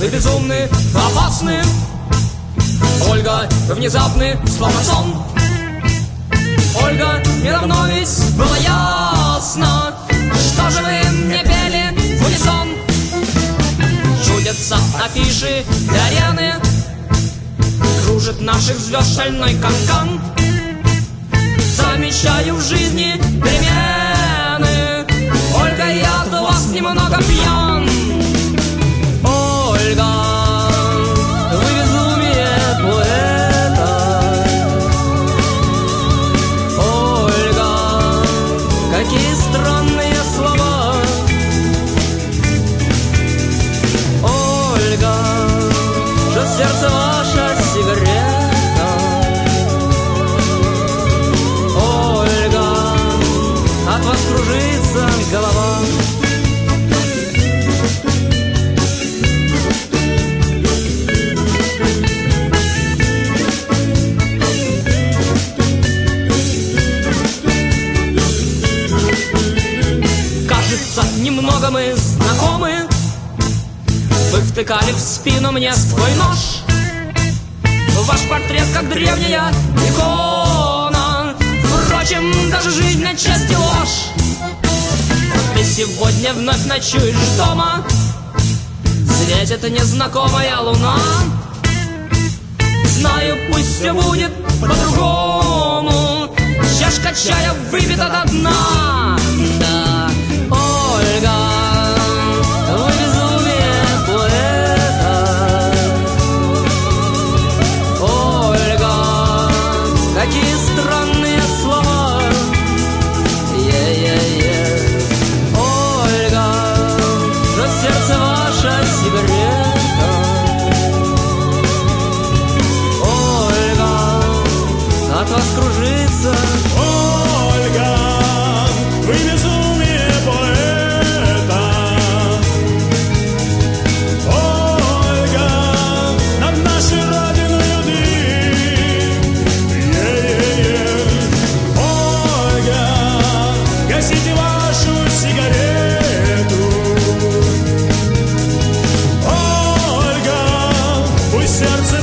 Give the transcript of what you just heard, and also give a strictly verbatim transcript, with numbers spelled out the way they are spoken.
Вы безумны, вы опасны. Ольга, вы внезапны, словно сон. Ольга, мне давно ведь было ясно, что же вы мне пели в унисон. Чудятся афиши и арены, кружит наших звезд шальной канкан. Замечаю в жизни перемены. Ольга, я от вас немного пьян. Ольга, вы безумие поэта. Ольга, какие странные слова. Ольга, что сердце ваше сигарета. Ольга, от вас кружится голова. Немного мы знакомы. Вы втыкали в спину мне свой нож. Ваш портрет как древняя икона. Впрочем, даже жизнь на части ложь. Но ты сегодня вновь ночуешь дома. Светит незнакомая луна. Знаю, пусть все будет по-другому. Чашка чая выпита до дна. Да, Ольга, вы безумие поэта. Ольга, какие странные слова. Е-е-е. Ольга, что сердце ваше сигарета. Ольга, от вас кружится. Ольга, вы безумие поэта. Ольга, над нашей родиной дым. Е-е-е. Ольга, гасите вашу сигарету. Ольга, пусть сердце